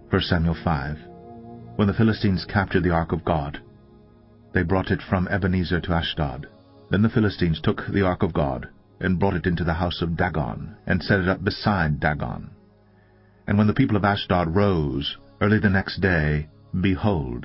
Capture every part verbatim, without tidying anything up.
First Samuel five. When the Philistines captured the ark of God, they brought it from Ebenezer to Ashdod. Then the Philistines took the ark of God, and brought it into the house of Dagon, and set it up beside Dagon. And when the people of Ashdod rose early the next day, behold,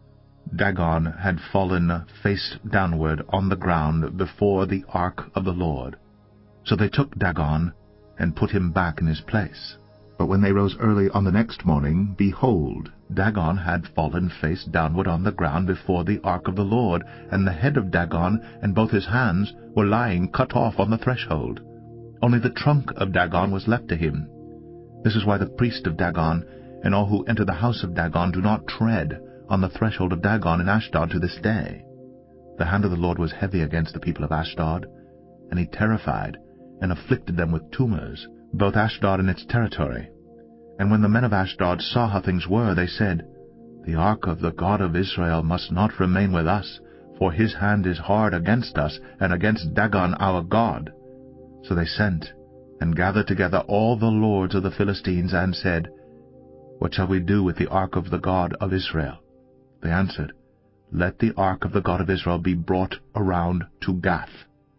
Dagon had fallen face downward on the ground before the ark of the Lord. So they took Dagon, and put him back in his place. But when they rose early on the next morning, behold, Dagon had fallen face downward on the ground before the ark of the Lord, and the head of Dagon and both his hands were lying cut off on the threshold. Only the trunk of Dagon was left to him. This is why the priest of Dagon and all who enter the house of Dagon do not tread on the threshold of Dagon in Ashdod to this day. The hand of the Lord was heavy against the people of Ashdod, and he terrified and afflicted them with tumors, both Ashdod and its territory. And when the men of Ashdod saw how things were, they said, The ark of the God of Israel must not remain with us, for his hand is hard against us, and against Dagon our God. So they sent, and gathered together all the lords of the Philistines, and said, What shall we do with the ark of the God of Israel? They answered, Let the ark of the God of Israel be brought around to Gath.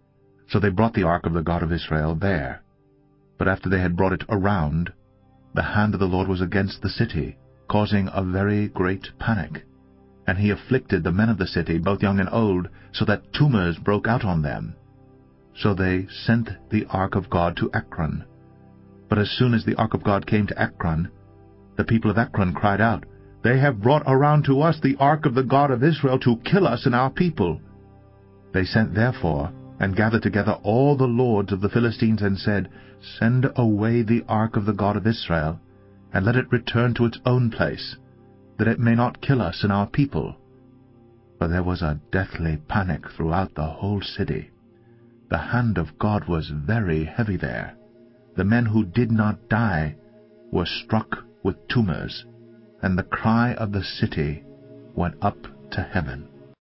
So they brought the ark of the God of Israel there. But after they had brought it around, the hand of the Lord was against the city, causing a very great panic. And he afflicted the men of the city, both young and old, so that tumors broke out on them. So they sent the ark of God to Ekron. But as soon as the ark of God came to Ekron, the people of Ekron cried out, They have brought around to us the ark of the God of Israel to kill us and our people. They sent therefore, and gathered together all the lords of the Philistines, and said, Send away the ark of the God of Israel, and let it return to its own place, that it may not kill us and our people. For there was a deathly panic throughout the whole city. The hand of God was very heavy there. The men who did not die were struck with tumors, and the cry of the city went up to heaven.